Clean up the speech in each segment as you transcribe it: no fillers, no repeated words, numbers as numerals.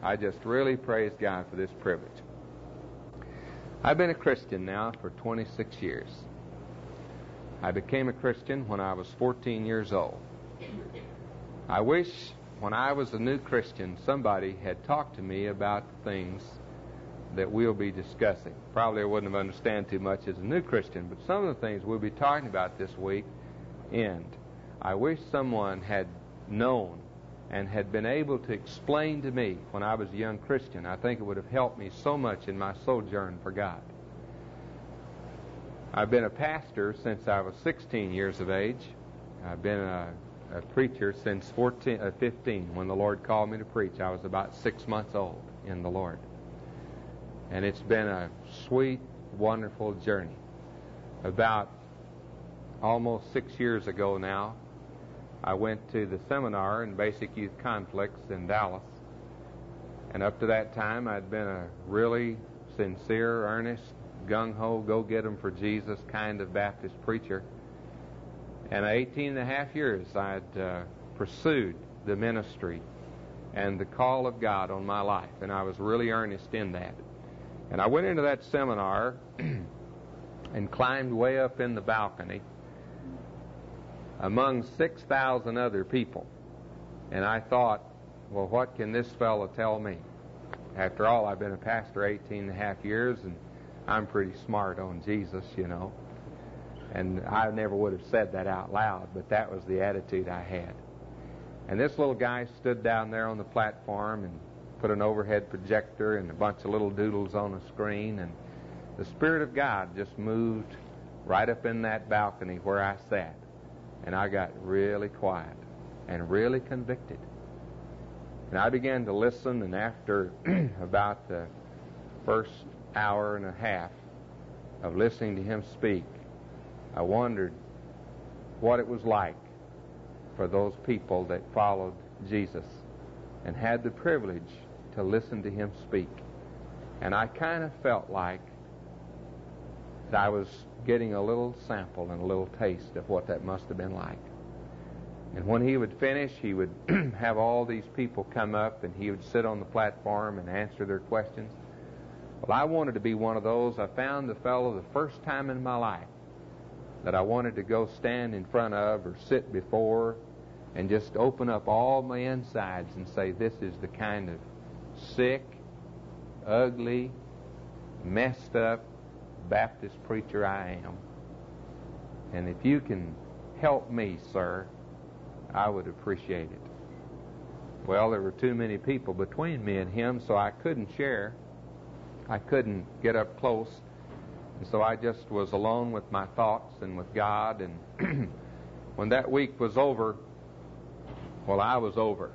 I just really praise God for this privilege. I've been a Christian now for 26 years. I became a Christian when I was 14 years old. I wish when I was a new Christian somebody had talked to me about the things that we'll be discussing. Probably I wouldn't have understood too much as a new Christian, but some of the things we'll be talking about this week, and I wish someone had known and had been able to explain to me when I was a young Christian. I think it would have helped me so much in my sojourn for God. I've been a pastor since I was 16 years of age. I've been a preacher since 15. When the Lord called me to preach, I was about 6 months old in the Lord. And it's been a sweet, wonderful journey. About almost 6 years ago now, I went to the seminar in Basic Youth Conflicts in Dallas. And up to that time, I'd been a really sincere, earnest, gung-ho, go-get-'em for Jesus kind of Baptist preacher. And 18 and a half years I'd pursued the ministry and the call of God on my life, and I was really earnest in that. And I went into that seminar and climbed way up in the balcony among 6,000 other people. And I thought, well, what can this fellow tell me? After all, I've been a pastor 18 and a half years, and I'm pretty smart on Jesus, you know. And I never would have said that out loud, but that was the attitude I had. And this little guy stood down there on the platform and put an overhead projector and a bunch of little doodles on a screen, and the Spirit of God just moved right up in that balcony where I sat. And I got really quiet and really convicted. And I began to listen, and after about the first hour and a half of listening to him speak, I wondered what it was like for those people that followed Jesus and had the privilege to listen to him speak. And I kind of felt like that I was getting a little sample and a little taste of what that must have been like. And when he would finish, he would have all these people come up, and he would sit on the platform and answer their questions. Well, I wanted to be one of those. I found the fellow the first time in my life that I wanted to go stand in front of or sit before and just open up all my insides and say, this is the kind of sick, ugly, messed up Baptist preacher I am. And if you can help me, sir, I would appreciate it. Well, there were too many people between me and him, so I couldn't share. I couldn't get up close. And so I just was alone with my thoughts and with God. And when that week was over, well, I was over.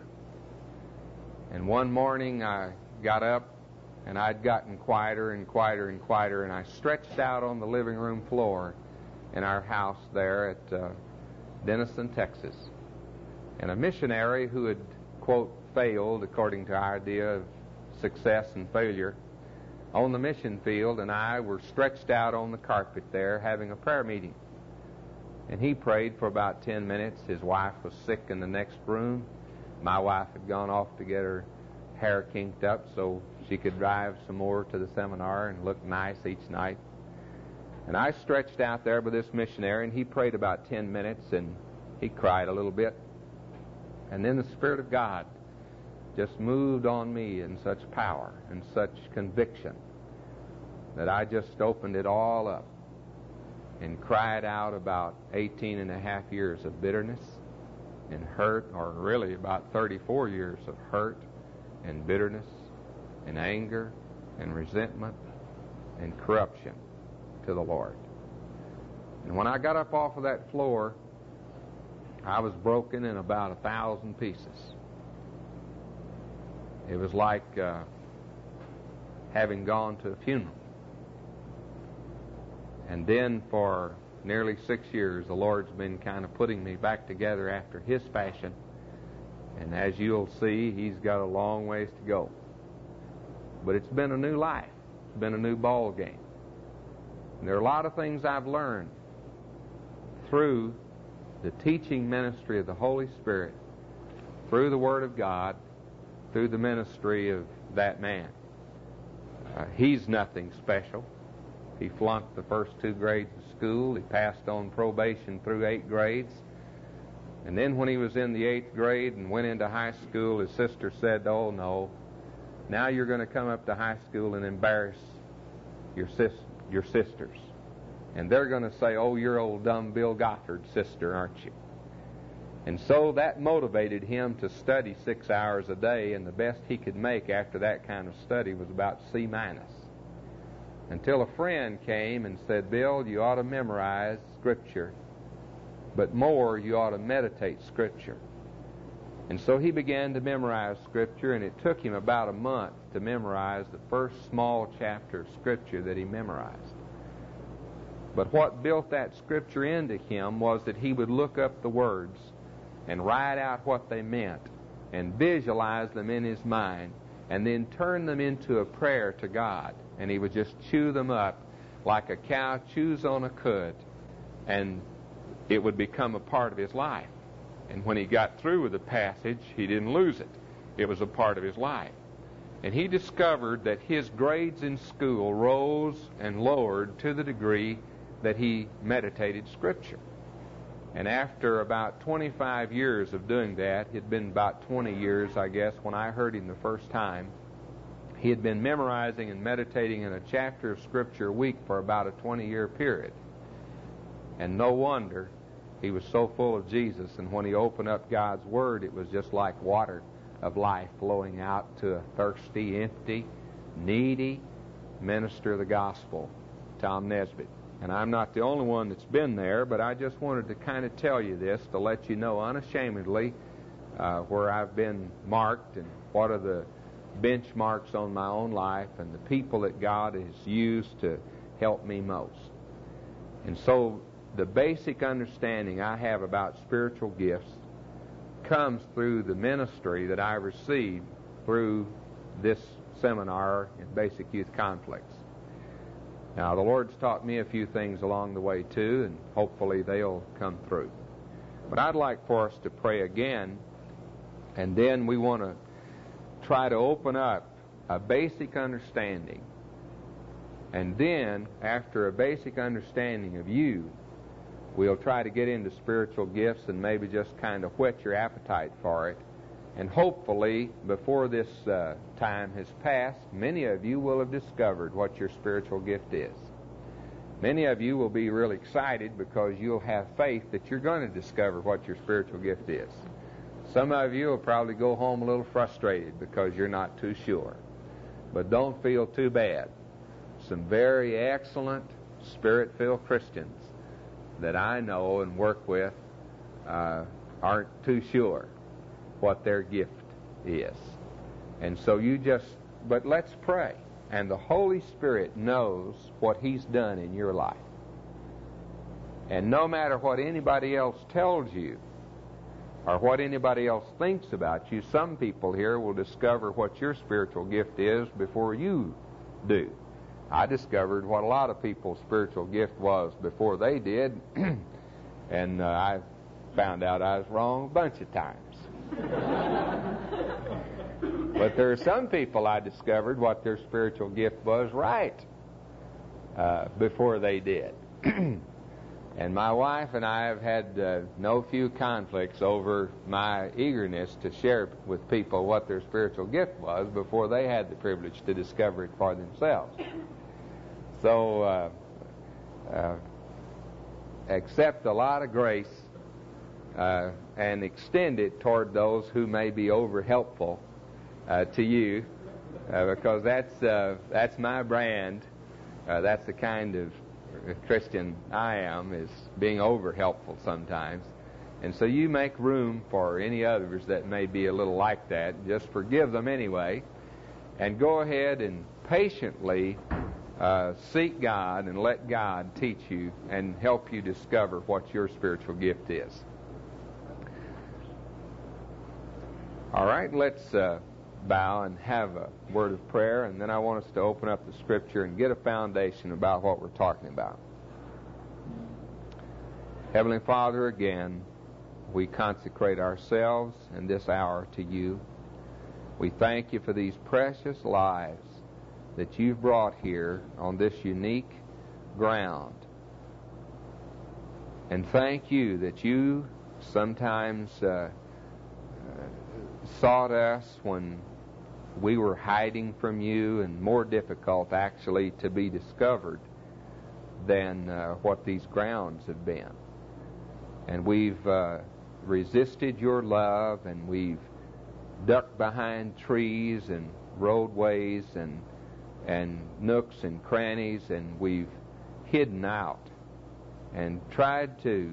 And one morning I got up, and I'd gotten quieter and quieter and quieter, and I stretched out on the living room floor in our house there at Denison, Texas. And a missionary who had, quote, failed, according to our idea of success and failure, on the mission field, and I were stretched out on the carpet there having a prayer meeting. And he prayed for about 10 minutes. His wife was sick in the next room. My wife had gone off to get her hair kinked up so she could drive some more to the seminar and look nice each night. And I stretched out there with this missionary, and he prayed about 10 minutes, and he cried a little bit. And then the Spirit of God just moved on me in such power and such conviction that I just opened it all up and cried out about 18 and a half years of bitterness and hurt, or really about 34 years of hurt and bitterness and anger and resentment and corruption to the Lord. And when I got up off of that floor, I was broken in about 1,000 pieces. It was like having gone to a funeral. And then for nearly 6 years, the Lord's been kind of putting me back together after His fashion. And as you'll see, He's got a long ways to go. But it's been a new life. It's been a new ball game. And there are a lot of things I've learned through the teaching ministry of the Holy Spirit, through the Word of God, through the ministry of that man. He's nothing special. He flunked the first 2 grades of school. He passed on probation through 8 grades. And then when he was in the 8th grade and went into high school, his sister said, "Oh, no, now you're going to come up to high school and embarrass your sisters. And they're going to say, 'Oh, you're old dumb Bill Gothard's sister, aren't you?'" And so that motivated him to study 6 hours a day, and the best he could make after that kind of study was about C-. Until a friend came and said, "Bill, you ought to memorize Scripture, but more, you ought to meditate Scripture." And so he began to memorize Scripture, and it took him about a month to memorize the first small chapter of Scripture that he memorized. But what built that Scripture into him was that he would look up the words and write out what they meant and visualize them in his mind and then turn them into a prayer to God. And he would just chew them up like a cow chews on a cud, and it would become a part of his life. And when he got through with the passage, he didn't lose it. It was a part of his life. And he discovered that his grades in school rose and lowered to the degree that he meditated Scripture. And after about 25 years of doing that, it had been about 20 years, I guess, when I heard him the first time, he had been memorizing and meditating in a chapter of Scripture a week for about a 20-year period. And no wonder he was so full of Jesus, and when he opened up God's Word, it was just like water of life flowing out to a thirsty, empty, needy minister of the gospel, Tom Nesbitt. And I'm not the only one that's been there, but I just wanted to kind of tell you this to let you know unashamedly where I've been marked and what are the benchmarks on my own life and the people that God has used to help me most. And so the basic understanding I have about spiritual gifts comes through the ministry that I received through this seminar in Basic Youth Conflicts. Now, the Lord's taught me a few things along the way, too, and hopefully they'll come through. But I'd like for us to pray again, and then we want to try to open up a basic understanding. And then, after a basic understanding of you, we'll try to get into spiritual gifts and maybe just kind of whet your appetite for it. And hopefully, before this time has passed, many of you will have discovered what your spiritual gift is. Many of you will be really excited because you'll have faith that you're going to discover what your spiritual gift is. Some of you will probably go home a little frustrated because you're not too sure. But don't feel too bad. Some very excellent, Spirit-filled Christians that I know and work with aren't too sure what their gift is. And so but let's pray. And the Holy Spirit knows what He's done in your life. And no matter what anybody else tells you or what anybody else thinks about you, some people here will discover what your spiritual gift is before you do. I discovered what a lot of people's spiritual gift was before they did, and I found out I was wrong a bunch of times. But there are some people I discovered what their spiritual gift was right before they did. And my wife and I have had no few conflicts over my eagerness to share with people what their spiritual gift was before they had the privilege to discover it for themselves. So accept a lot of grace and extend it toward those who may be over helpful to you, because that's my brand. That's the kind of Christian I am, is being over helpful sometimes. And so you make room for any others that may be a little like that. Just forgive them anyway, and go ahead and patiently seek God and let God teach you and help you discover what your spiritual gift is. All right, let's bow and have a word of prayer, and then I want us to open up the Scripture and get a foundation about what we're talking about. Heavenly Father, again, we consecrate ourselves in this hour to you. We thank you for these precious lives that you've brought here on this unique ground. And thank you that you sometimes sought us when we were hiding from you and more difficult actually to be discovered than what these grounds have been. And we've resisted your love, and we've ducked behind trees and roadways and nooks and crannies, and we've hidden out and tried to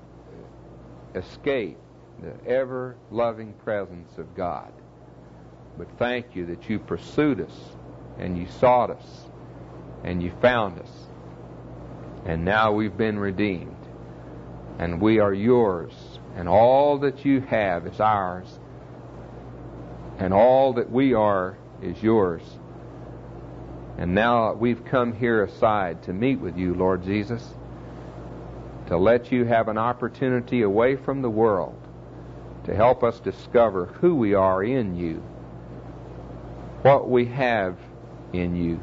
escape the ever-loving presence of God. But thank you that you pursued us, and you sought us, and you found us. And now we've been redeemed, and we are yours, and all that you have is ours, and all that we are is yours. And now we've come here aside to meet with you, Lord Jesus, to let you have an opportunity away from the world to help us discover who we are in you, what we have in you,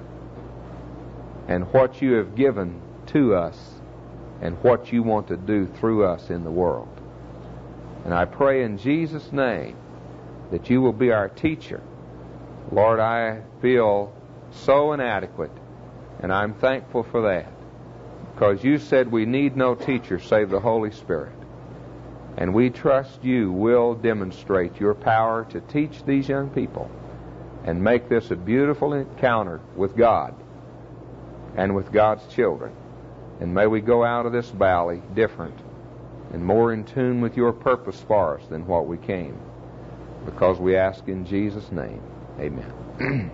and what you have given to us, and what you want to do through us in the world. And I pray in Jesus' name that you will be our teacher. Lord, I feel so inadequate, and I'm thankful for that, because you said we need no teacher save the Holy Spirit. And we trust you will demonstrate your power to teach these young people and make this a beautiful encounter with God and with God's children. And may we go out of this valley different and more in tune with your purpose for us than what we came. Because we ask in Jesus' name. Amen.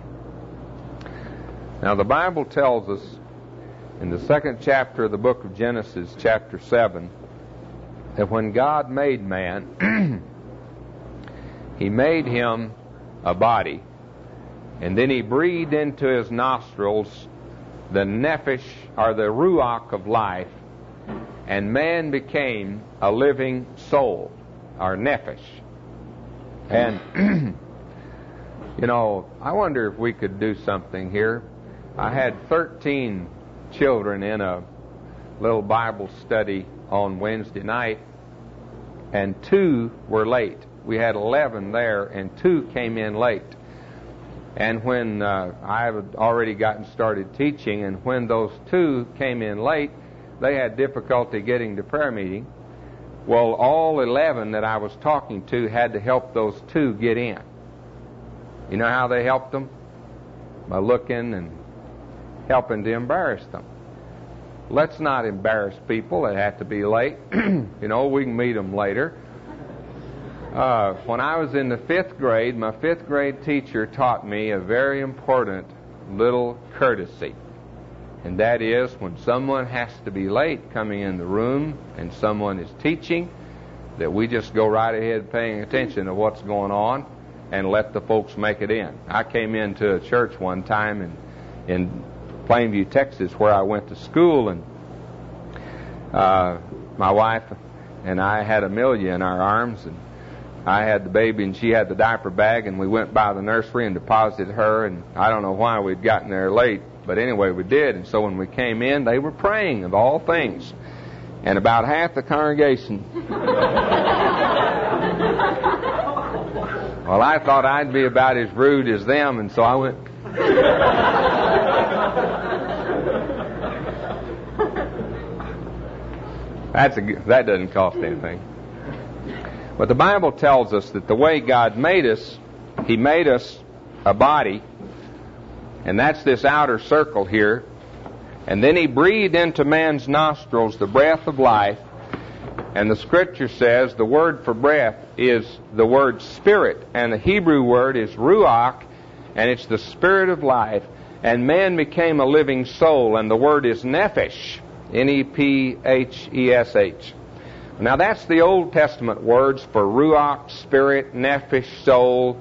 Now the Bible tells us in the 2nd chapter of the book of Genesis, chapter 7, that when God made man, he made him a body, and then he breathed into his nostrils the nephesh, or the ruach of life, and man became a living soul, or nephesh. And, you know, I wonder if we could do something here. I had 13 children in a little Bible study on Wednesday night, and 2 were late. We had 11 there, and 2 came in late. And when I had already gotten started teaching, and when those 2 came in late, they had difficulty getting to prayer meeting. Well, all 11 that I was talking to had to help those 2 get in. You know how they helped them? By looking and helping to embarrass them. Let's not embarrass people that have to be late. You know, we can meet them later. When I was in the 5th grade, my 5th grade teacher taught me a very important little courtesy. And that is, when someone has to be late coming in the room and someone is teaching, that we just go right ahead paying attention to what's going on and let the folks make it in. I came into a church one time in Plainview, Texas, where I went to school, and my wife and I had Amelia in our arms, and I had the baby and she had the diaper bag, and we went by the nursery and deposited her, and I don't know why we'd gotten there late, but anyway, we did. And so when we came in, they were praying of all things, and about half the congregation well, I thought I'd be about as rude as them, and so I went that doesn't cost anything. But the Bible tells us that the way God made us, he made us a body, and that's this outer circle here. And then he breathed into man's nostrils the breath of life. And the Scripture says the word for breath is the word spirit. And the Hebrew word is ruach, and it's the spirit of life. And man became a living soul, and the word is nephesh, N-E-P-H-E-S-H. Now that's the Old Testament words for ruach, spirit, nephesh, soul.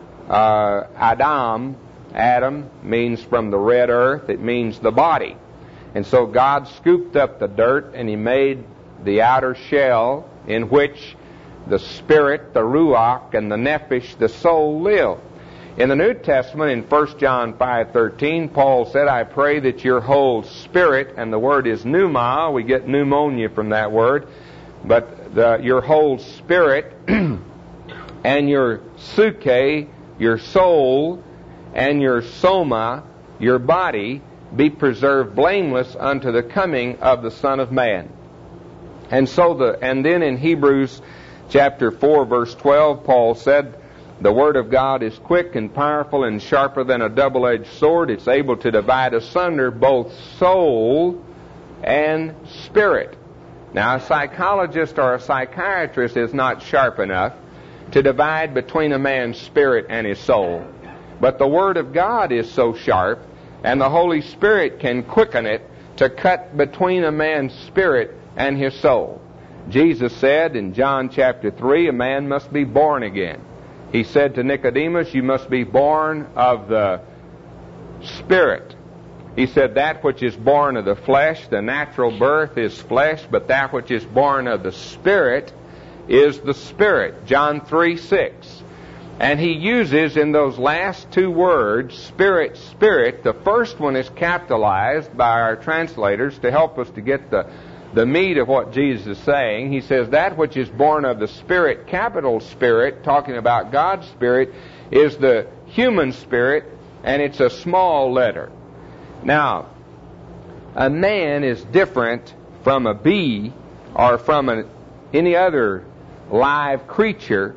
Adam means from the red earth. It means the body. And so God scooped up the dirt, and he made the outer shell in which the spirit, the ruach, and the nephesh, the soul, live. In the New Testament, in 1 John 5:13, Paul said, I pray that your whole spirit, and the word is pneuma, we get pneumonia from that word, but your whole spirit and your psyche, your soul, and your soma, your body, be preserved blameless unto the coming of the Son of Man. And then in Hebrews chapter 4, verse 12, Paul said, the Word of God is quick and powerful and sharper than a double-edged sword. It's able to divide asunder both soul and spirit. Now, a psychologist or a psychiatrist is not sharp enough to divide between a man's spirit and his soul. But the Word of God is so sharp, and the Holy Spirit can quicken it to cut between a man's spirit and his soul. Jesus said in John chapter 3, a man must be born again. He said to Nicodemus, you must be born of the Spirit. He said, that which is born of the flesh, the natural birth is flesh, but that which is born of the Spirit is the Spirit. John 3:6. And he uses in those last two words, Spirit, Spirit. The first one is capitalized by our translators to help us to get the meat of what Jesus is saying. He says that which is born of the Spirit, capital Spirit, talking about God's Spirit, is the human spirit, and it's a small letter. Now, a man is different from a bee or from any other live creature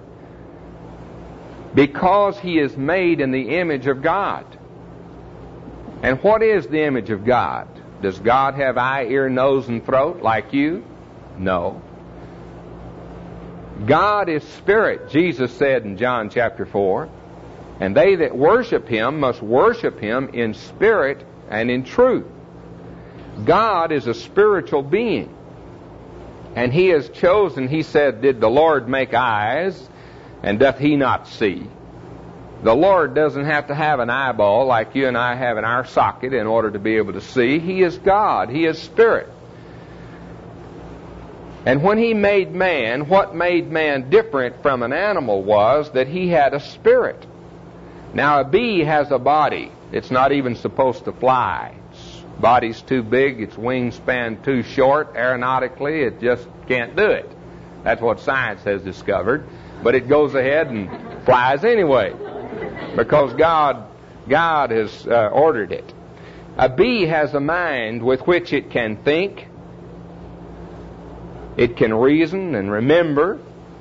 because he is made in the image of God. And what is the image of God? Does God have eye, ear, nose, and throat like you? No. God is spirit, Jesus said in John chapter 4. And they that worship Him must worship Him in spirit and in truth. God is a spiritual being. And He has chosen, He said, did the Lord make eyes, and doth He not see? The Lord doesn't have to have an eyeball like you and I have in our socket in order to be able to see. He is God. He is Spirit. And when He made man, what made man different from an animal was that he had a spirit. Now, a bee has a body. It's not even supposed to fly. Its body's too big, its wingspan too short. Aeronautically, it just can't do it. That's what science has discovered. But it goes ahead and flies anyway, because God has ordered it. A bee has a mind with which it can think, it can reason and remember.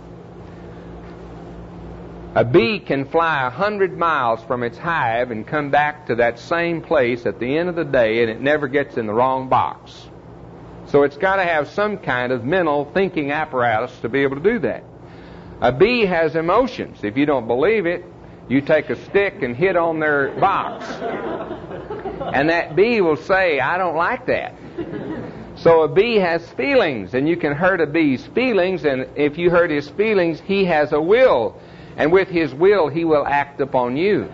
A bee can fly 100 miles from its hive and come back to that same place at the end of the day, and it never gets in the wrong box. So it's got to have some kind of mental thinking apparatus to be able to do that. A bee has emotions. If you don't believe it, you take a stick and hit on their box, and that bee will say, I don't like that. So a bee has feelings, and you can hurt a bee's feelings, and if you hurt his feelings, he has a will, and with his will he will act upon you.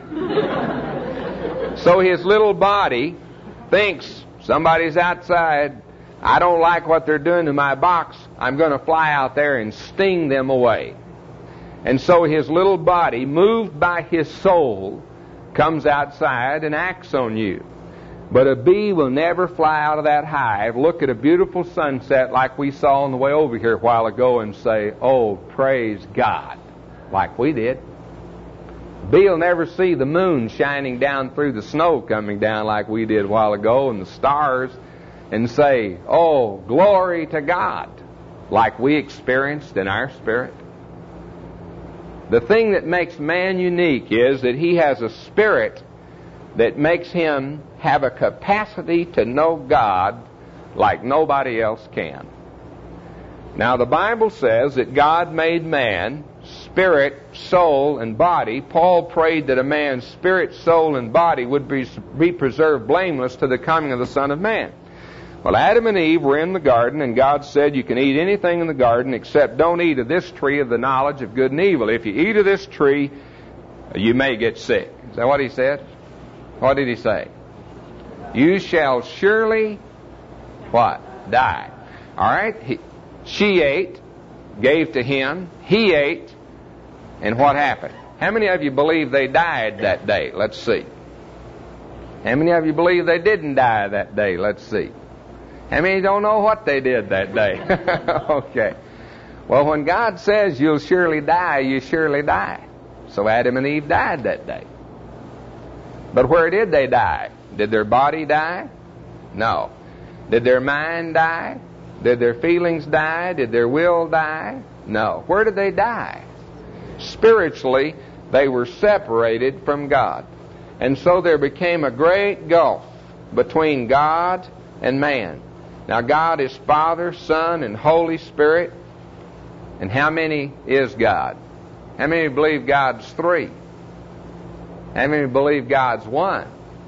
So his little body thinks, somebody's outside, I don't like what they're doing to my box, I'm going to fly out there and sting them away. And so his little body, moved by his soul, comes outside and acts on you. But a bee will never fly out of that hive, look at a beautiful sunset like we saw on the way over here a while ago, and say, oh, praise God, like we did. A bee will never see the moon shining down through the snow coming down like we did a while ago, and the stars, and say, oh, glory to God, like we experienced in our spirit. The thing that makes man unique is that he has a spirit that makes him have a capacity to know God like nobody else can. Now, the Bible says that God made man, spirit, soul, and body. Paul prayed that a man's spirit, soul, and body would be preserved blameless to the coming of the Son of Man. Well, Adam and Eve were in the garden, and God said, you can eat anything in the garden except don't eat of this tree of the knowledge of good and evil. If you eat of this tree, you may get sick. Is that what He said? What did He say? You shall surely, what? Die. All right? She ate, gave to him, he ate, and what happened? How many of you believe they died that day? Let's see. How many of you believe they didn't die that day? Let's see. How many don't know what they did that day? Okay. Well, when God says you'll surely die, you surely die. So Adam and Eve died that day. But where did they die? Did their body die? No. Did their mind die? Did their feelings die? Did their will die? No. Where did they die? Spiritually, they were separated from God. And so there became a great gulf between God and man. Now God is Father, Son, and Holy Spirit. And how many is God? How many believe God's three? How many believe God's one?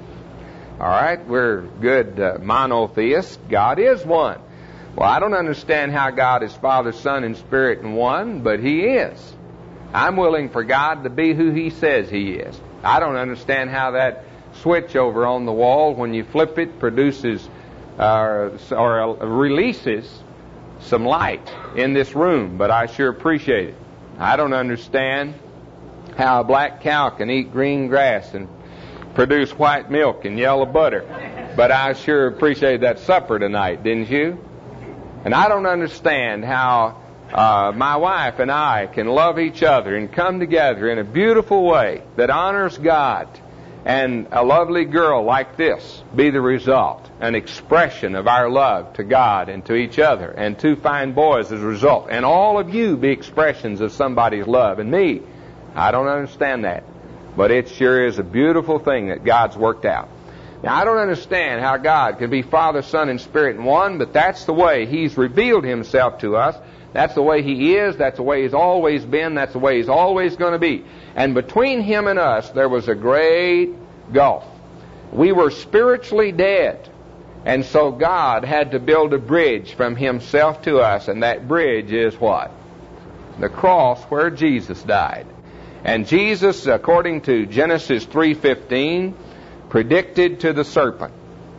All right, we're good monotheists. God is one. Well, I don't understand how God is Father, Son, and Spirit in one, but He is. I'm willing for God to be who He says He is. I don't understand how that switch over on the wall, when you flip it, produces or releases some light in this room, but I sure appreciate it. I don't understand how a black cow can eat green grass and produce white milk and yellow butter, but I sure appreciate that supper tonight, didn't you? And I don't understand how my wife and I can love each other and come together in a beautiful way that honors God, and a lovely girl like this be the result, an expression of our love to God and to each other, and two fine boys as a result, and all of you be expressions of somebody's love. And me, I don't understand that, but it sure is a beautiful thing that God's worked out. Now, I don't understand how God can be Father, Son, and Spirit in one, but that's the way He's revealed Himself to us. That's the way He is. That's the way He's always been. That's the way He's always going to be. And between Him and us, there was a great gulf. We were spiritually dead. And so God had to build a bridge from Himself to us. And that bridge is what? The cross where Jesus died. And Jesus, according to Genesis 3:15, predicted to the serpent.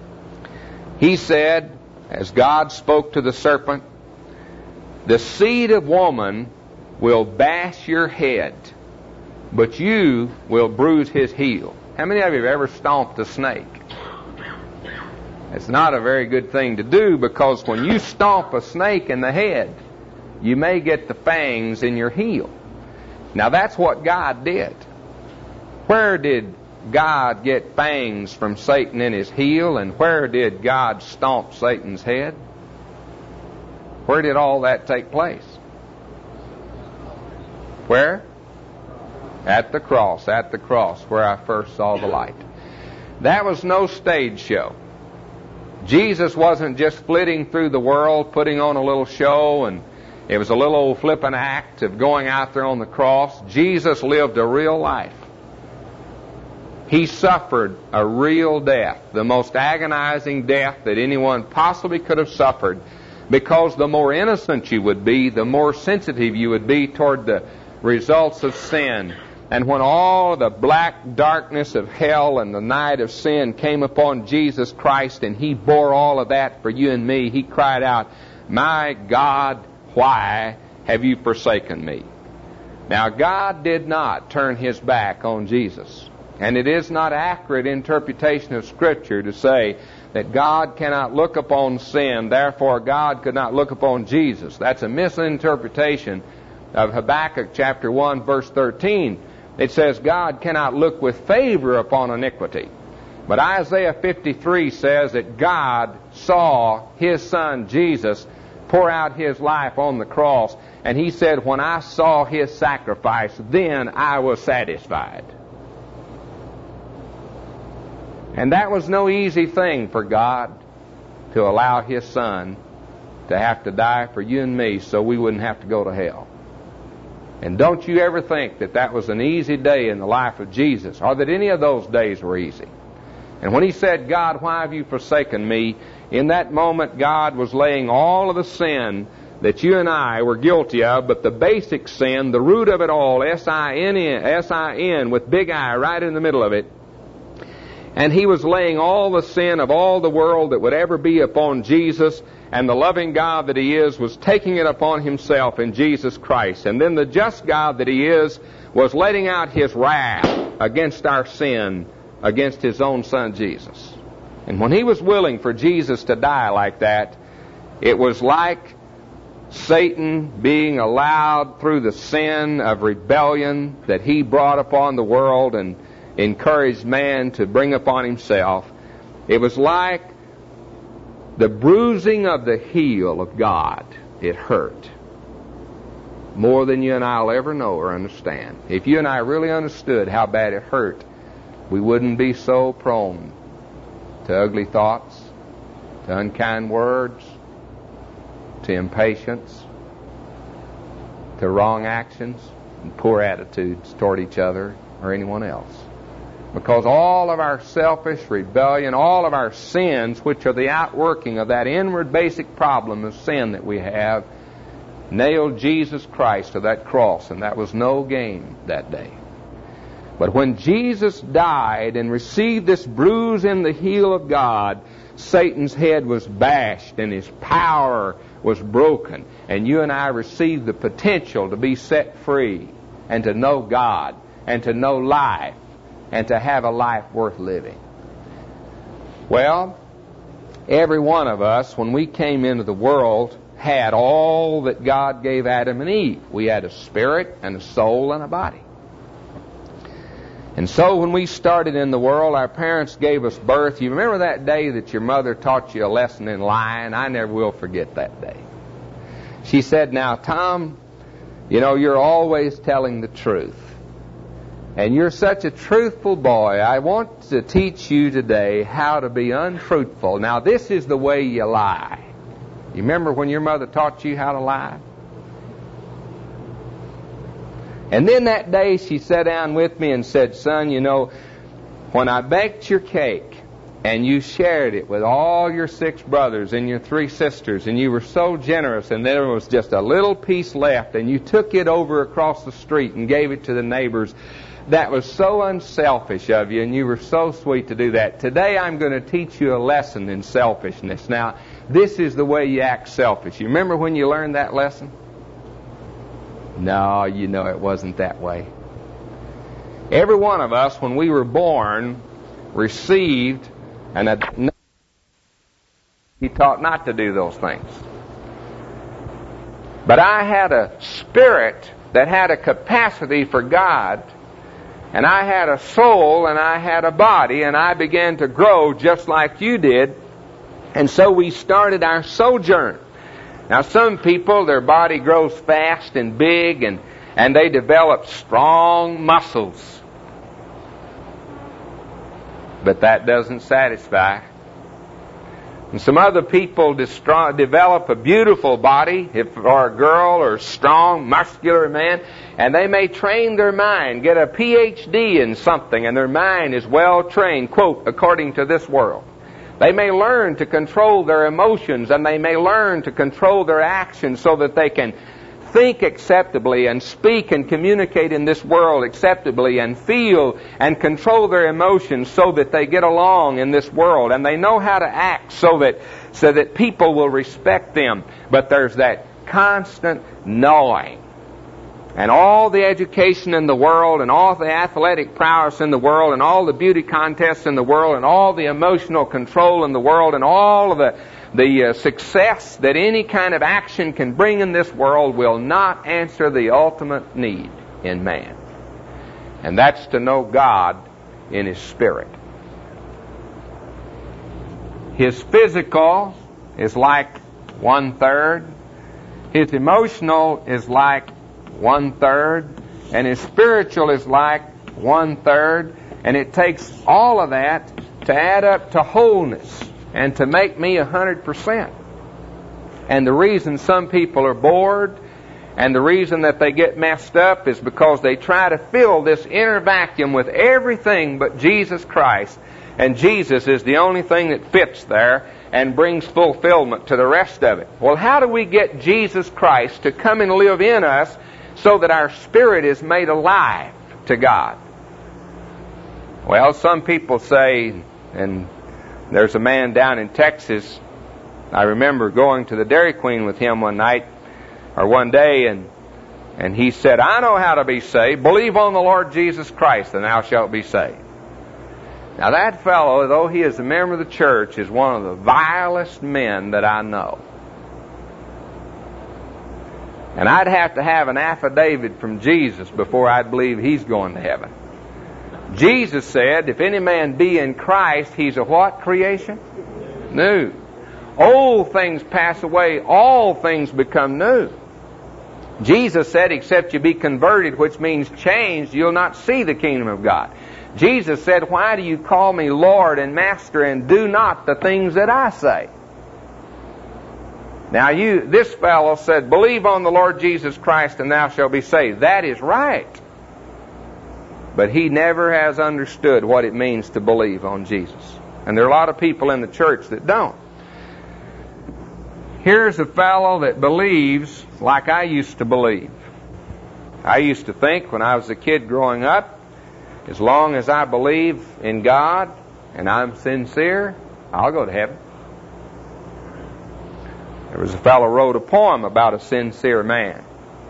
He said, as God spoke to the serpent, the seed of woman will bash your head, but you will bruise his heel. How many of you have ever stomped a snake? It's not a very good thing to do, because when you stomp a snake in the head, you may get the fangs in your heel. Now that's what God did. Where did God get fangs from Satan in his heel, and where did God stomp Satan's head? Where did all that take place? Where? At the cross, where I first saw the light. That was no stage show. Jesus wasn't just flitting through the world, putting on a little show, and it was a little old flippant act of going out there on the cross. Jesus lived a real life. He suffered a real death, the most agonizing death that anyone possibly could have suffered, because the more innocent you would be, the more sensitive you would be toward the results of sin. And when all the black darkness of hell and the night of sin came upon Jesus Christ, and He bore all of that for you and me, He cried out, "My God, why have you forsaken me?" Now, God did not turn His back on Jesus. And it is not accurate interpretation of Scripture to say that God cannot look upon sin, therefore God could not look upon Jesus. That's a misinterpretation of Habakkuk chapter 1, verse 13. It says God cannot look with favor upon iniquity. But Isaiah 53 says that God saw His Son Jesus pour out His life on the cross, and He said, "When I saw His sacrifice, then I was satisfied." And that was no easy thing for God, to allow His Son to have to die for you and me so we wouldn't have to go to hell. And don't you ever think that that was an easy day in the life of Jesus, or that any of those days were easy. And when He said, "God, why have you forsaken me?" in that moment God was laying all of the sin that you and I were guilty of, but the basic sin, the root of it all, S-I-N with big I right in the middle of it, And He was laying all the sin of all the world that would ever be upon Jesus, and the loving God that He is was taking it upon Himself in Jesus Christ. And then the just God that He is was letting out His wrath against our sin, against His own Son Jesus. And when He was willing for Jesus to die like that, it was like Satan being allowed through the sin of rebellion that he brought upon the world and encouraged man to bring upon himself. It was like the bruising of the heel of God. It hurt more than you and I will ever know or understand. If you and I really understood how bad it hurt, we wouldn't be so prone to ugly thoughts, to unkind words, to impatience, to wrong actions, and poor attitudes toward each other or anyone else. Because all of our selfish rebellion, all of our sins, which are the outworking of that inward basic problem of sin that we have, nailed Jesus Christ to that cross, and that was no game that day. But when Jesus died and received this bruise in the heel of God, Satan's head was bashed and his power was broken, and you and I received the potential to be set free and to know God and to know life and to have a life worth living. Well, every one of us, when we came into the world, had all that God gave Adam and Eve. We had a spirit and a soul and a body. And so when we started in the world, our parents gave us birth. You remember that day that your mother taught you a lesson in lying? I never will forget that day. She said, "Now, Tom, you know, you're always telling the truth. And you're such a truthful boy. I want to teach you today how to be untruthful. Now, this is the way you lie." You remember when your mother taught you how to lie? And then that day she sat down with me and said, "Son, you know, when I baked your cake and you shared it with all your 6 brothers and your 3 sisters, and you were so generous and there was just a little piece left and you took it over across the street and gave it to the neighbors, that was so unselfish of you and you were so sweet to do that. Today I'm going to teach you a lesson in selfishness. Now, this is the way you act selfish." You remember when you learned that lesson? No, you know it wasn't that way. Every one of us, when we were born, received He taught not to do those things. But I had a spirit that had a capacity for God, and I had a soul and I had a body, and I began to grow just like you did. And so we started our sojourn. Now, some people, their body grows fast and big, and they develop strong muscles. But that doesn't satisfy. And some other people develop a beautiful body, or a girl, or a strong, muscular man, and they may train their mind, get a PhD in something, and their mind is well trained, quote, according to this world. They may learn to control their emotions, and they may learn to control their actions so that they can think acceptably and speak and communicate in this world acceptably and feel and control their emotions so that they get along in this world. And they know how to act so that people will respect them. But there's that constant gnawing. And all the education in the world, and all the athletic prowess in the world, and all the beauty contests in the world, and all the emotional control in the world, and all of the success that any kind of action can bring in this world will not answer the ultimate need in man. And that's to know God in His Spirit. His physical is like 1/3. His emotional is like 1/3, and his spiritual is like 1/3, and it takes all of that to add up to wholeness and to make me 100%. And the reason some people are bored and the reason that they get messed up is because they try to fill this inner vacuum with everything but Jesus Christ, and Jesus is the only thing that fits there and brings fulfillment to the rest of it. Well, how do we get Jesus Christ to come and live in us so that our spirit is made alive to God? Well, some people say, and there's a man down in Texas, I remember going to the Dairy Queen with him one night, or one day, and he said, I know how to be saved. Believe on the Lord Jesus Christ, and thou shalt be saved. Now that fellow, though he is a member of the church, is one of the vilest men that I know. And I'd have to have an affidavit from Jesus before I'd believe he's going to heaven. Jesus said, if any man be in Christ, he's a what creation? New. Old things pass away, all things become new. Jesus said, except you be converted, which means changed, you'll not see the kingdom of God. Jesus said, why do you call me Lord and Master and do not the things that I say? Now this fellow said, believe on the Lord Jesus Christ and thou shalt be saved. That is right. But he never has understood what it means to believe on Jesus. And there are a lot of people in the church that don't. Here's a fellow that believes like I used to believe. I used to think when I was a kid growing up, as long as I believe in God and I'm sincere, I'll go to heaven. There was a fellow who wrote a poem about a sincere man.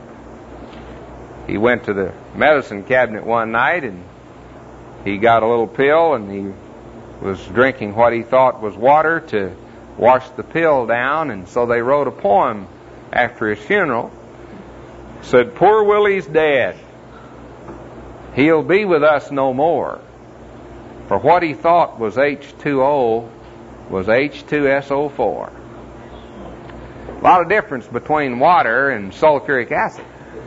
He went to the medicine cabinet one night and he got a little pill and he was drinking what he thought was water to wash the pill down, and so they wrote a poem after his funeral. Said, poor Willie's dead. He'll be with us no more. For what he thought was H2O was H2SO4. A lot of difference between water and sulfuric acid.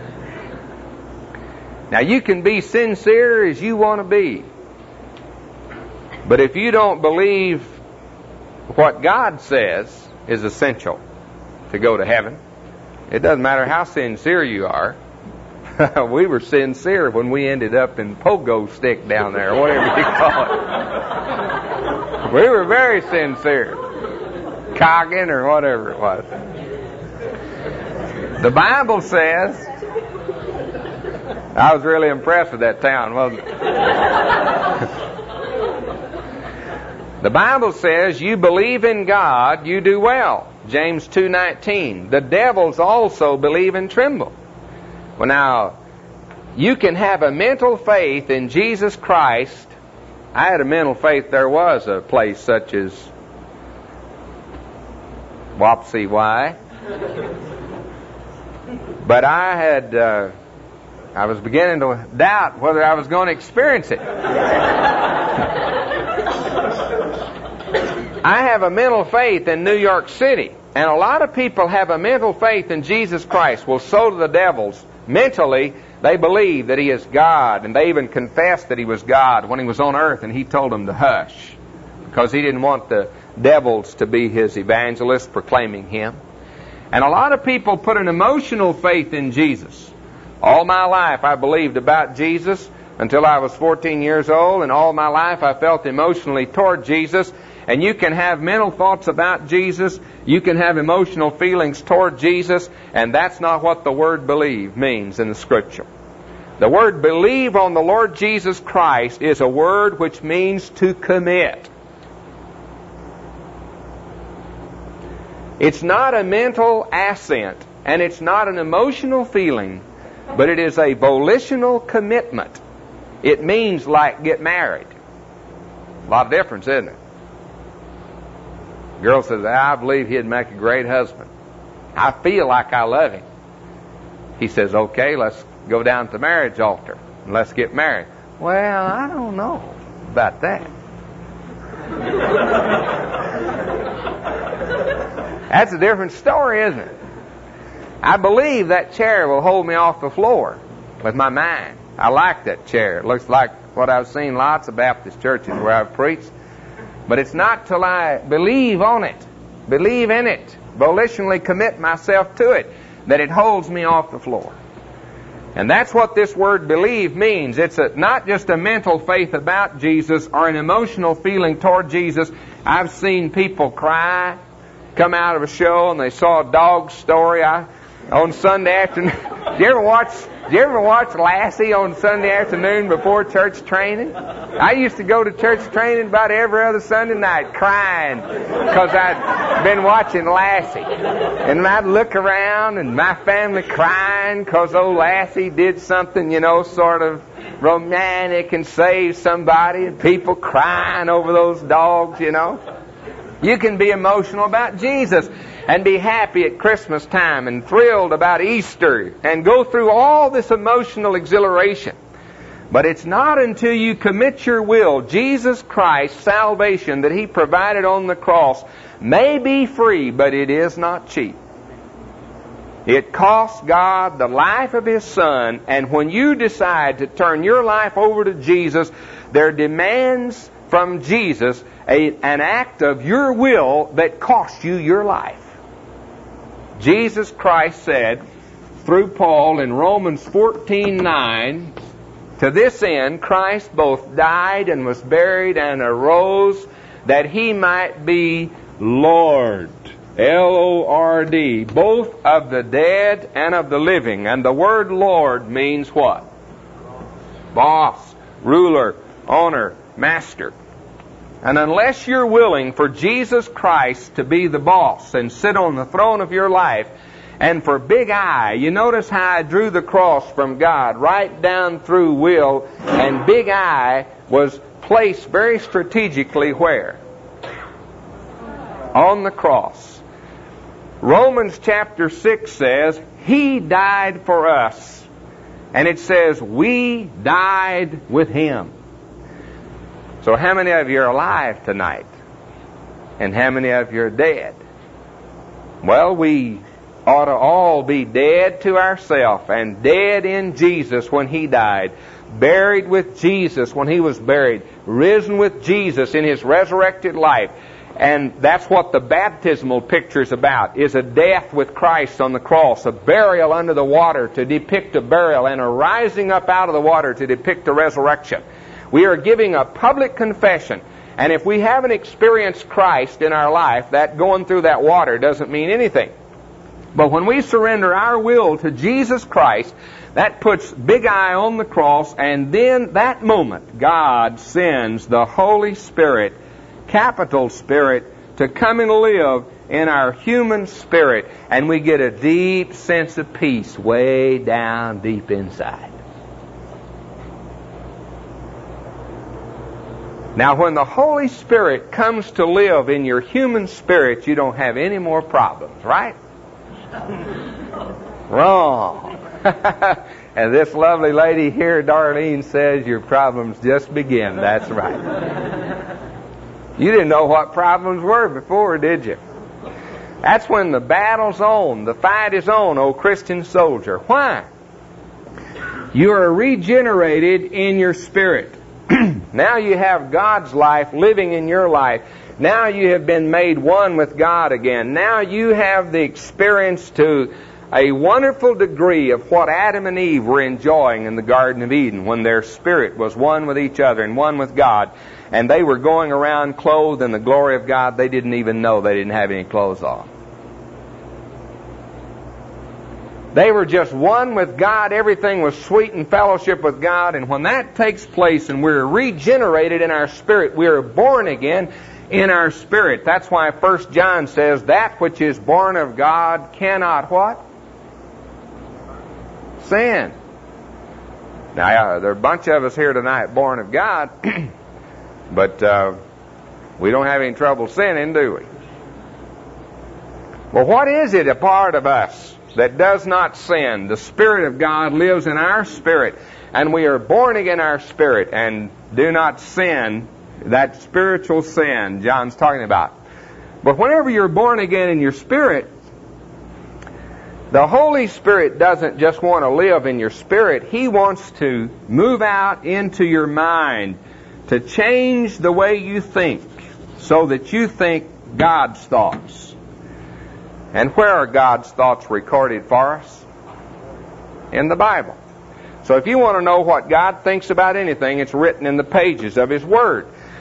Now you can be sincere as you want to be, but if you don't believe what God says is essential to go to heaven, it doesn't matter how sincere you are. We were sincere when we ended up in pogo stick down there, or whatever you call it. We were very sincere. Coggin or whatever it was. The Bible says, I was really impressed with that town, wasn't it? The Bible says, you believe in God, you do well. James 2:19. The devils also believe and tremble. Well, now, you can have a mental faith in Jesus Christ. I had a mental faith there was a place such as Wapsie Y. But I was beginning to doubt whether I was going to experience it. I have a mental faith in New York City, and a lot of people have a mental faith in Jesus Christ. Well, so do the devils. Mentally, they believe that He is God, and they even confessed that He was God when He was on earth, and He told them to hush, because He didn't want the devils to be His evangelists proclaiming Him. And a lot of people put an emotional faith in Jesus. All my life I believed about Jesus until I was 14 years old, and all my life I felt emotionally toward Jesus. And you can have mental thoughts about Jesus, you can have emotional feelings toward Jesus, and that's not what the word believe means in the Scripture. The word believe on the Lord Jesus Christ is a word which means to commit. It's not a mental assent, and it's not an emotional feeling, but it is a volitional commitment. It means like get married. A lot of difference, isn't it? Girl says, I believe he'd make a great husband. I feel like I love him. He says, okay, let's go down to the marriage altar and let's get married. Well, I don't know about that. That's a different story, isn't it? I believe that chair will hold me off the floor with my mind. I like that chair. It looks like what I've seen lots of Baptist churches where I've preached. But it's not till I believe on it, believe in it, volitionally commit myself to it, that it holds me off the floor. And that's what this word believe means. It's not just a mental faith about Jesus or an emotional feeling toward Jesus. I've seen people cry, come out of a show and they saw a dog story on Sunday afternoon. Did you ever watch Did you ever watch Lassie on Sunday afternoon before church training? I used to go to church training about every other Sunday night crying because I'd been watching Lassie. And I'd look around and my family crying because old Lassie did something, sort of romantic and saved somebody, and people crying over those dogs, You can be emotional about Jesus and be happy at Christmas time and thrilled about Easter and go through all this emotional exhilaration. But it's not until you commit your will, Jesus Christ's salvation that He provided on the cross may be free, but it is not cheap. It cost God the life of His Son, and when you decide to turn your life over to Jesus, there demands from Jesus an act of your will that costs you your life. Jesus Christ said, through Paul in Romans 14:9, to this end Christ both died and was buried and arose that He might be Lord, Lord, both of the dead and of the living. And the word Lord means what? Boss, ruler, owner, master. And unless you're willing for Jesus Christ to be the boss and sit on the throne of your life, and for Big I, you notice how I drew the cross from God right down through will, and Big I was placed very strategically where? On the cross. Romans chapter 6 says, He died for us. And it says, we died with Him. So how many of you are alive tonight? And how many of you are dead? Well, we ought to all be dead to ourselves and dead in Jesus when He died, buried with Jesus when He was buried, risen with Jesus in His resurrected life. And that's what the baptismal picture is about, is a death with Christ on the cross, a burial under the water to depict a burial, and a rising up out of the water to depict a resurrection. We are giving a public confession. And if we haven't experienced Christ in our life, that going through that water doesn't mean anything. But when we surrender our will to Jesus Christ, that puts Big I on the cross, and then that moment God sends the Holy Spirit, capital Spirit, to come and live in our human spirit, and we get a deep sense of peace way down deep inside. Now, when the Holy Spirit comes to live in your human spirit, you don't have any more problems, right? Wrong. And this lovely lady here, Darlene, says your problems just begin. That's right. You didn't know what problems were before, did you? That's when the battle's on, the fight is on, O Christian soldier. Why? You are regenerated in your spirit. Now you have God's life living in your life. Now you have been made one with God again. Now you have the experience to a wonderful degree of what Adam and Eve were enjoying in the Garden of Eden when their spirit was one with each other and one with God. And they were going around clothed in the glory of God. They didn't even know they didn't have any clothes on. They were just one with God. Everything was sweet in fellowship with God. And when that takes place and we're regenerated in our spirit, we are born again in our spirit. That's why 1 John says, that which is born of God cannot what? Sin. Now, there are a bunch of us here tonight born of God, but we don't have any trouble sinning, do we? Well, what is it a part of us that does not sin? The Spirit of God lives in our spirit, and we are born again in our spirit and do not sin, that spiritual sin John's talking about. But whenever you're born again in your spirit, the Holy Spirit doesn't just want to live in your spirit. He wants to move out into your mind, to change the way you think so that you think God's thoughts. And where are God's thoughts recorded for us? In the Bible. So if you want to know what God thinks about anything, it's written in the pages of His Word.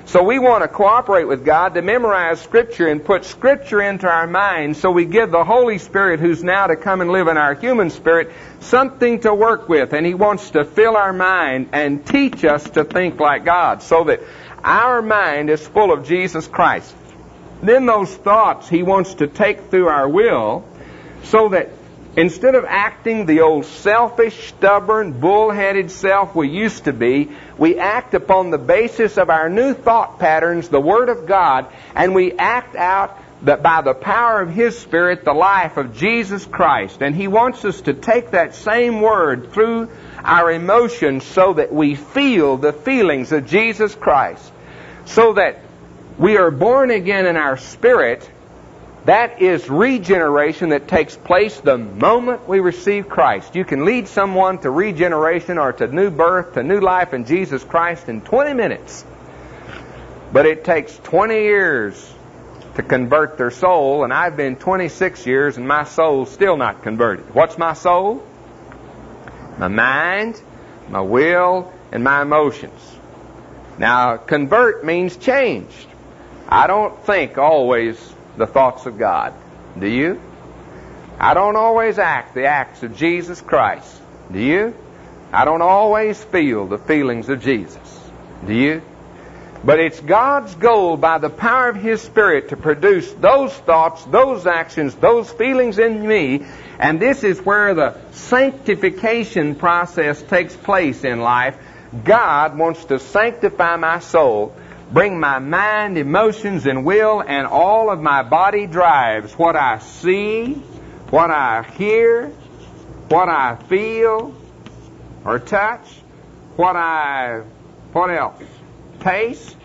So we want to cooperate with God to memorize Scripture and put Scripture into our minds, so we give the Holy Spirit, who's now to come and live in our human spirit, something to work with. And He wants to fill our mind and teach us to think like God, so that our mind is full of Jesus Christ. Then those thoughts He wants to take through our will, so that instead of acting the old selfish, stubborn, bull-headed self we used to be, we act upon the basis of our new thought patterns, the Word of God, and we act out that by the power of His Spirit, the life of Jesus Christ. And He wants us to take that same Word through our emotions so that we feel the feelings of Jesus Christ, so that we are born again in our spirit. That is regeneration that takes place the moment we receive Christ. You can lead someone to regeneration or to new birth, to new life in Jesus Christ in 20 minutes. But it takes 20 years to convert their soul, and I've been 26 years and my soul's still not converted. What's my soul? My mind, my will, and my emotions. Now, convert means changed. I don't think always the thoughts of God. Do you? I don't always act the acts of Jesus Christ. Do you? I don't always feel the feelings of Jesus. Do you? But it's God's goal by the power of His Spirit to produce those thoughts, those actions, those feelings in me. And this is where the sanctification process takes place in life. God wants to sanctify my soul, bring my mind, emotions, and will, and all of my body drives, what I see, what I hear, what I feel or touch, what else? Taste,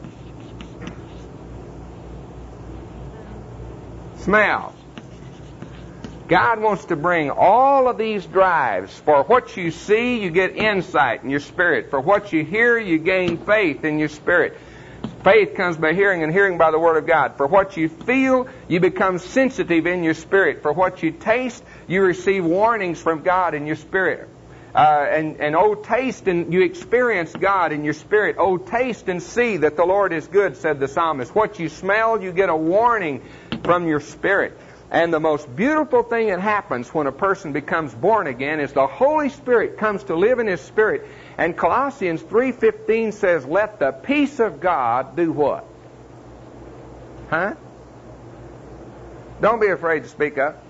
smell. God wants to bring all of these drives. For what you see, you get insight in your spirit. For what you hear, you gain faith in your spirit. Faith comes by hearing, and hearing by the Word of God. For what you feel, you become sensitive in your spirit. For what you taste, you receive warnings from God in your spirit. Taste and you experience God in your spirit. Oh, taste and see that the Lord is good, said the psalmist. What you smell, you get a warning from your spirit. And the most beautiful thing that happens when a person becomes born again is the Holy Spirit comes to live in his spirit. And Colossians 3:15 says, let the peace of God do what? Huh? Don't be afraid to speak up.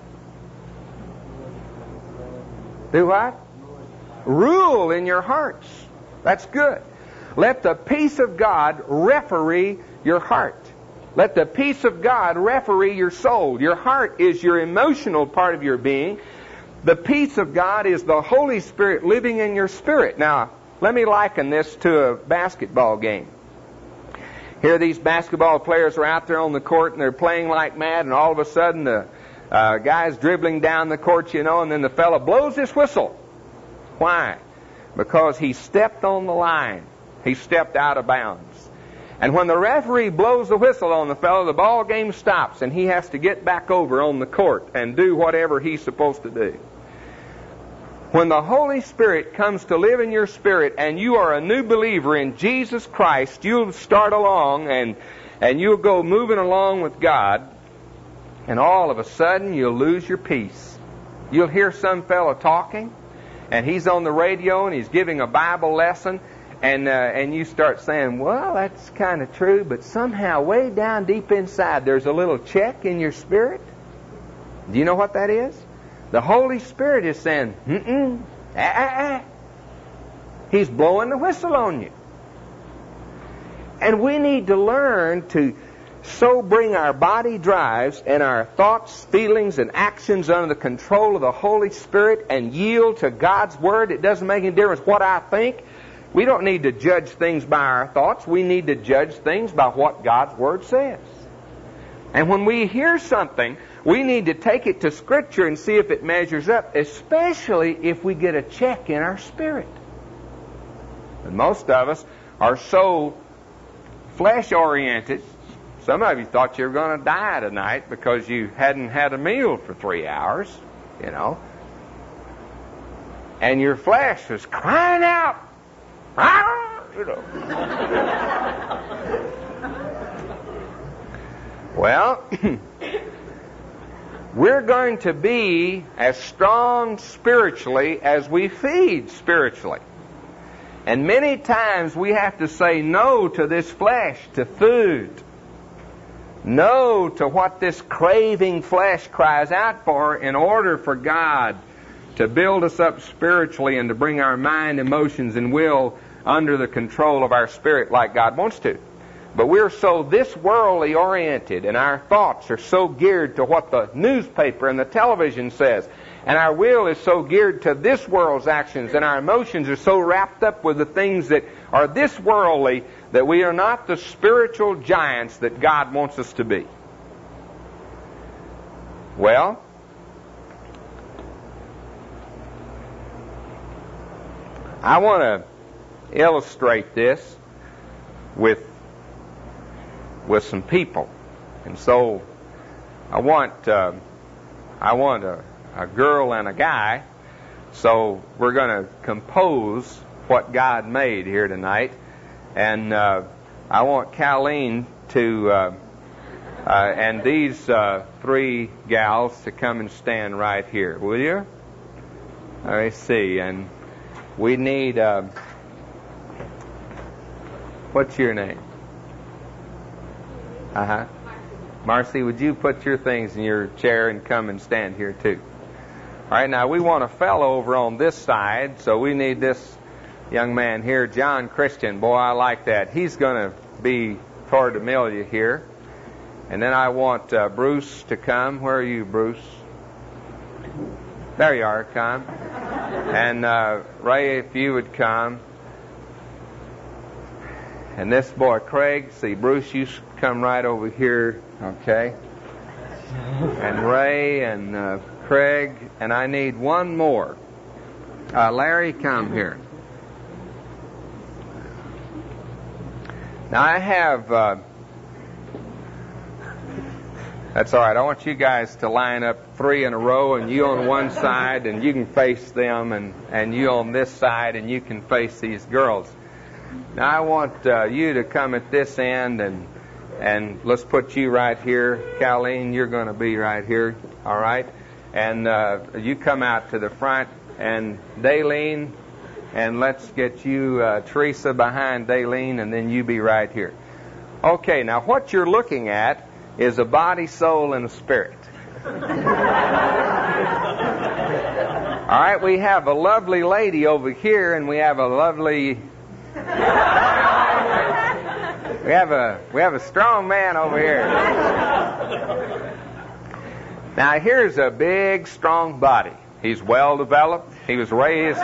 Do what? Rule in your hearts. That's good. Let the peace of God referee your heart. Let the peace of God referee your soul. Your heart is your emotional part of your being. The peace of God is the Holy Spirit living in your spirit. Now, let me liken this to a basketball game. Here these basketball players are out there on the court and they're playing like mad, and all of a sudden the guy's dribbling down the court, and then the fella blows his whistle. Why? Because he stepped on the line. He stepped out of bounds. And when the referee blows the whistle on the fellow, the ball game stops, and he has to get back over on the court and do whatever he's supposed to do. When the Holy Spirit comes to live in your spirit and you are a new believer in Jesus Christ, you'll start along and you'll go moving along with God, and all of a sudden you'll lose your peace. You'll hear some fellow talking, and he's on the radio and he's giving a Bible lesson, and you start saying, well, that's kind of true, but somehow way down deep inside there's a little check in your spirit. Do you know what that is? The Holy Spirit is saying, He's blowing the whistle on you. And we need to learn to so bring our body drives and our thoughts, feelings, and actions under the control of the Holy Spirit and yield to God's Word. It doesn't make any difference what I think. We don't need to judge things by our thoughts. We need to judge things by what God's Word says. And when we hear something, we need to take it to Scripture and see if it measures up, especially if we get a check in our spirit. And most of us are so flesh-oriented. Some of you thought you were going to die tonight because you hadn't had a meal for 3 hours, And your flesh was crying out, you know. Well, we're going to be as strong spiritually as we feed spiritually. And many times we have to say no to this flesh, to food. No to what this craving flesh cries out for in order for God to build us up spiritually and to bring our mind, emotions, and will under the control of our spirit like God wants to. But we're so this worldly oriented, and our thoughts are so geared to what the newspaper and the television says, and our will is so geared to this world's actions, and our emotions are so wrapped up with the things that are this worldly, that we are not the spiritual giants that God wants us to be. Well, I want to illustrate this with some people, and so I want a girl and a guy. So we're going to compose what God made here tonight, and I want Colleen to and these three gals to come and stand right here, will you? I see, and we need. What's your name? Marcy, would you put your things in your chair and come and stand here too? All right, now we want a fellow over on this side, so we need this young man here, John Christian. Boy, I like that. He's going to be toward Amelia here. And then I want Bruce to come. Where are you, Bruce? There you are, come. And Ray, if you would come. And this boy, Craig, see, Bruce, you come right over here, okay? And Ray and Craig, and I need one more. Larry, come here. Now I have, that's all right, I want you guys to line up three in a row, and you on one side, and you can face them, and you on this side, and you can face these girls. Now I want you to come at this end, and let's put you right here. Colleen, you're going to be right here, all right? And you come out to the front, and Daleen, and let's get you, Teresa, behind Daleen, and then you be right here. Okay, now what you're looking at is a body, soul, and a spirit. All right, we have a lovely lady over here, and we have a lovely... We have a strong man over here. Now here's a big, strong body. He's well developed. He was raised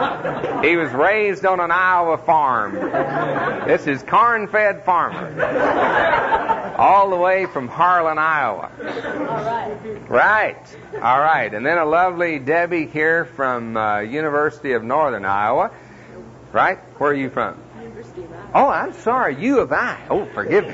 on an Iowa farm. This is corn-fed farmer. All the way from Harlan, Iowa. Right. All right. And then a lovely Debbie here from University of Northern Iowa. Right? Where are you from? University of Iowa. Oh, I'm sorry. U of I. Oh, forgive me.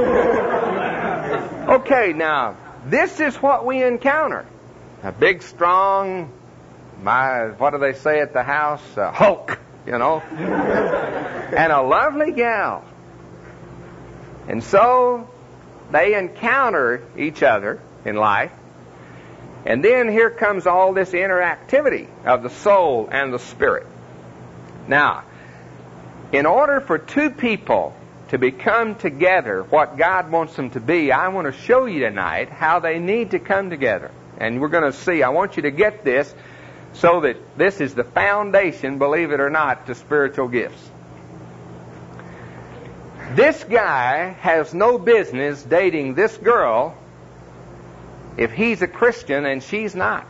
Okay, now, this is what we encounter. A big, strong, what do they say at the house? Hulk, you know. And a lovely gal. And so they encounter each other in life. And then here comes all this interactivity of the soul and the spirit. Now, in order for two people to become together what God wants them to be, I want to show you tonight how they need to come together. And we're going to see, I want you to get this so that this is the foundation, believe it or not, to spiritual gifts. This guy has no business dating this girl if he's a Christian and she's not.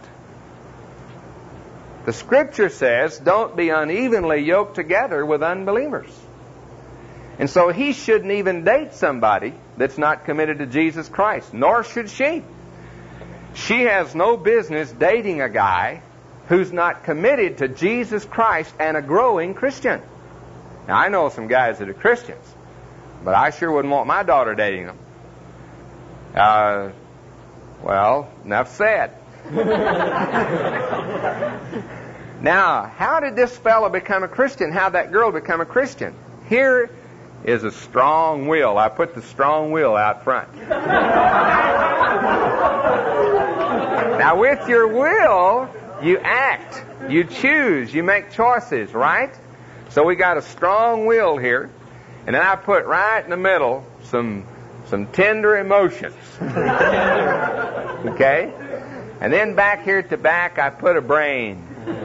The Scripture says, don't be unevenly yoked together with unbelievers. And so he shouldn't even date somebody that's not committed to Jesus Christ, nor should she. She has no business dating a guy who's not committed to Jesus Christ and a growing Christian. Now, I know some guys that are Christians, but I sure wouldn't want my daughter dating them. Well, enough said. Now, how did this fellow become a Christian? How did that girl become a Christian? here is a strong will. I put the strong will out front. Now, with your will, you act, you choose, you make choices, right? So we got a strong will here. And then I put right in the middle some tender emotions. Okay? And then back here at the back, I put a brain.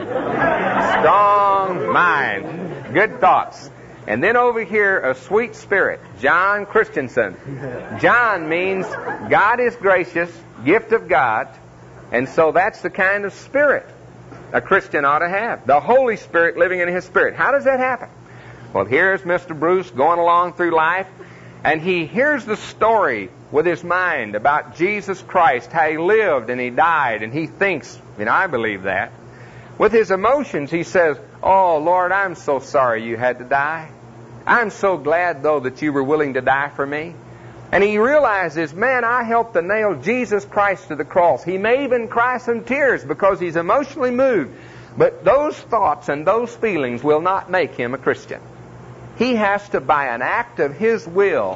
Strong mind. Good thoughts. And then over here, a sweet spirit. John Christensen. John means God is gracious, gift of God. And so that's the kind of spirit a Christian ought to have. The Holy Spirit living in his spirit. How does that happen? Well, here's Mr. Bruce going along through life, and he hears the story with his mind about Jesus Christ, how he lived and he died, and he thinks, I believe that. With his emotions, he says, oh, Lord, I'm so sorry you had to die. I'm so glad, though, that you were willing to die for me. And he realizes, man, I helped to nail Jesus Christ to the cross. He may even cry some tears because he's emotionally moved. But those thoughts and those feelings will not make him a Christian. He has to, by an act of his will,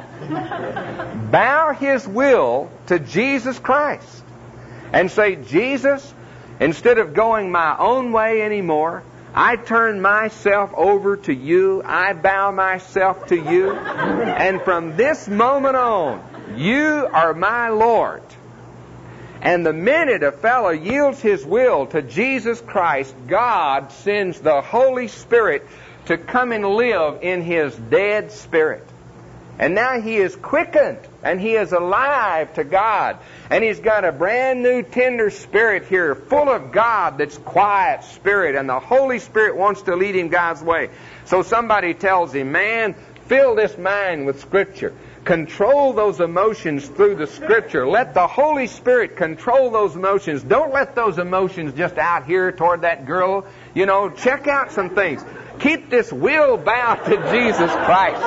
bow his will to Jesus Christ and say, Jesus, instead of going my own way anymore, I turn myself over to you. I bow myself to you. And from this moment on, you are my Lord. And the minute a fellow yields his will to Jesus Christ, God sends the Holy Spirit to come and live in his dead spirit. And now he is quickened and he is alive to God. And he's got a brand new tender spirit here, full of God, that's quiet spirit. And the Holy Spirit wants to lead him God's way. So somebody tells him, man, fill this mind with Scripture. Control those emotions through the Scripture. Let the Holy Spirit control those emotions. Don't let those emotions just out here toward that girl. Check out some things. Keep this will bowed to Jesus Christ.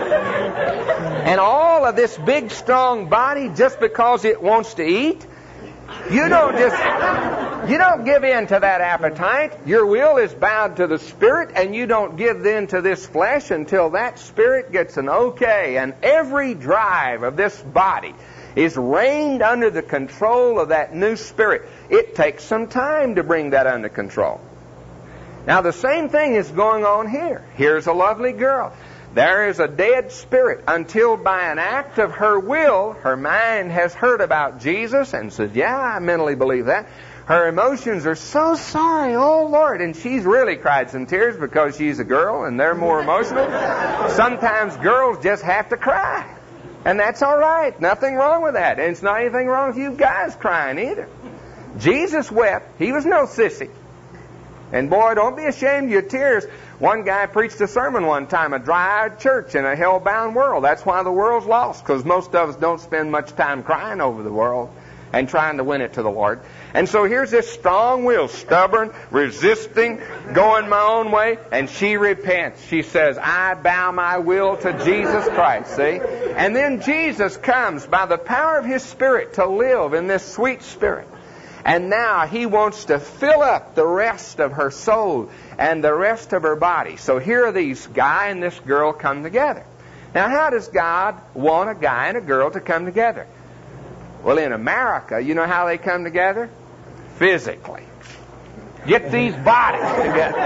And all of this big, strong body, just because it wants to eat, you don't give in to that appetite. Your will is bowed to the Spirit, and you don't give in to this flesh until that Spirit gets an okay. And every drive of this body is reined under the control of that new Spirit. It takes some time to bring that under control. Now, the same thing is going on here. Here's a lovely girl. There is a dead spirit until by an act of her will, her mind has heard about Jesus and said, yeah, I mentally believe that. Her emotions are so sorry, oh Lord. And she's really cried some tears because she's a girl and they're more emotional. Sometimes girls just have to cry. And that's all right. Nothing wrong with that. And it's not anything wrong with you guys crying either. Jesus wept. He was no sissy. And boy, don't be ashamed of your tears. One guy preached a sermon one time, a dry-eyed church in a hell-bound world. That's why the world's lost, because most of us don't spend much time crying over the world and trying to win it to the Lord. And so here's this strong will, stubborn, resisting, going my own way, and she repents. She says, I bow my will to Jesus Christ, see? And then Jesus comes by the power of His Spirit to live in this sweet spirit. And now He wants to fill up the rest of her soul and the rest of her body. So here are these guy and this girl come together. Now, how does God want a guy and a girl to come together? Well, in America, you know how they come together? Physically. Get these bodies together.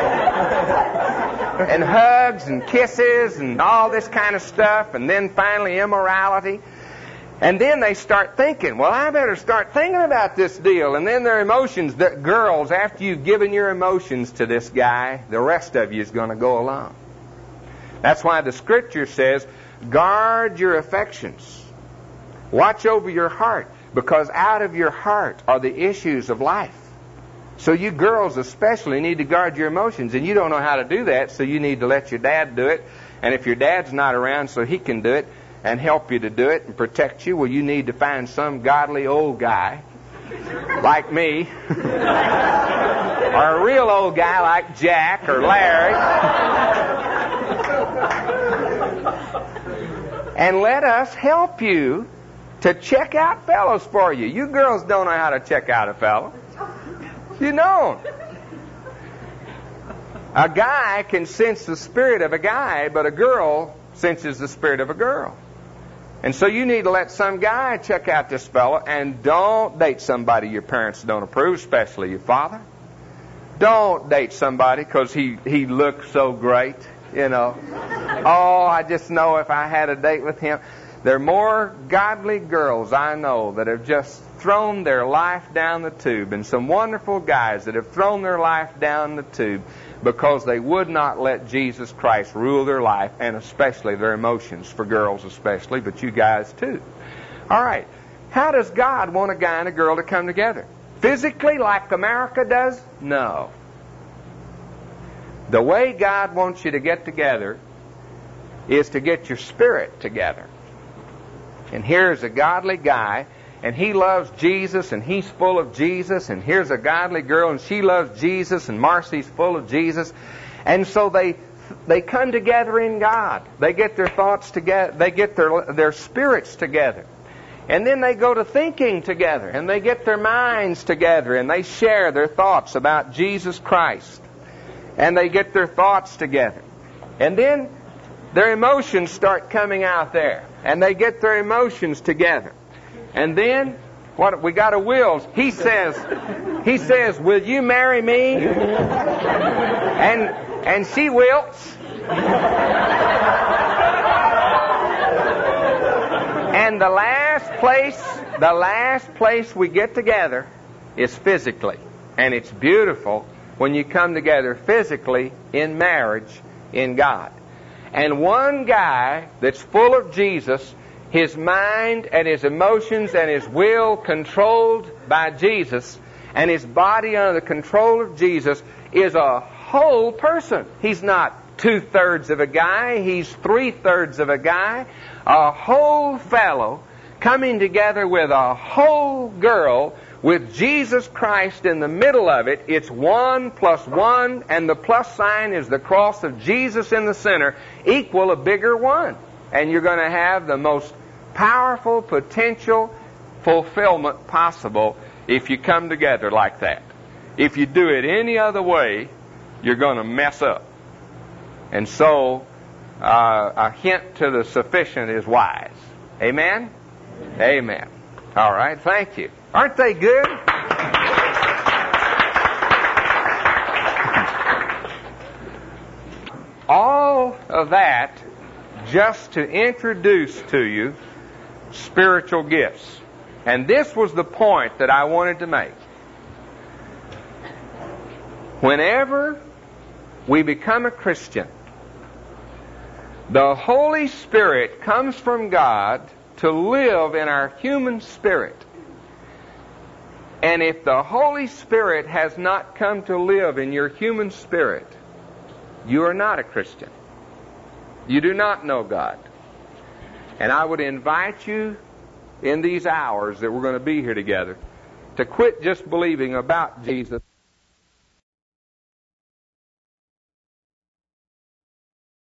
And hugs and kisses and all this kind of stuff. And then finally immorality. And then they start thinking, well, I better start thinking about this deal. And then their emotions, that girls, after you've given your emotions to this guy, the rest of you is going to go along. That's why the Scripture says, guard your affections. Watch over your heart, because out of your heart are the issues of life. So you girls especially need to guard your emotions, and you don't know how to do that, so you need to let your dad do it. And if your dad's not around so he can do it, and help you to do it and protect you, well, you need to find some godly old guy like me, or a real old guy like Jack or Larry, and let us help you to check out fellows for you. You girls don't know how to check out a fellow. You don't. A guy can sense the spirit of a guy, but a girl senses the spirit of a girl. And so you need to let some guy check out this fella, and don't date somebody your parents don't approve, especially your father. Don't date somebody because he looks so great, you know. Oh, I just know if I had a date with him. There are more godly girls I know that have just thrown their life down the tube, and some wonderful guys that have thrown their life down the tube because they would not let Jesus Christ rule their life, and especially their emotions, for girls especially, but you guys too. All right. How does God want a guy and a girl to come together? Physically, like America does? No. The way God wants you to get together is to get your spirit together. And here's a godly guy, and he loves Jesus, and he's full of Jesus, and here's a godly girl, and she loves Jesus, and Marcy's full of Jesus. And so they come together in God. They get their thoughts together. They get their spirits together. And then they go to thinking together, and they get their minds together, and they share their thoughts about Jesus Christ. And they get their thoughts together. And then their emotions start coming out there, and they get their emotions together. And then, what we got a wills. He says, "Will you marry me?" And she wilts. And the last place we get together is physically. And it's beautiful when you come together physically in marriage in God. And one guy that's full of Jesus, his mind and his emotions and his will controlled by Jesus, and his body under the control of Jesus, is a whole person. He's not 2/3 of a guy, he's 3/3 of a guy. A whole fellow coming together with a whole girl with Jesus Christ in the middle of it. It's 1 + 1, and the plus sign is the cross of Jesus in the center, equal a bigger 1. And you're going to have the most powerful potential fulfillment possible if you come together like that. If you do it any other way, you're going to mess up. And so, a hint to the sufficient is wise. Amen? Amen. All right, thank you. Aren't they good? All of that just to introduce to you spiritual gifts. And this was the point that I wanted to make. Whenever we become a Christian, the Holy Spirit comes from God to live in our human spirit. And if the Holy Spirit has not come to live in your human spirit, you are not a Christian. You do not know God. And I would invite you in these hours that we're going to be here together to quit just believing about Jesus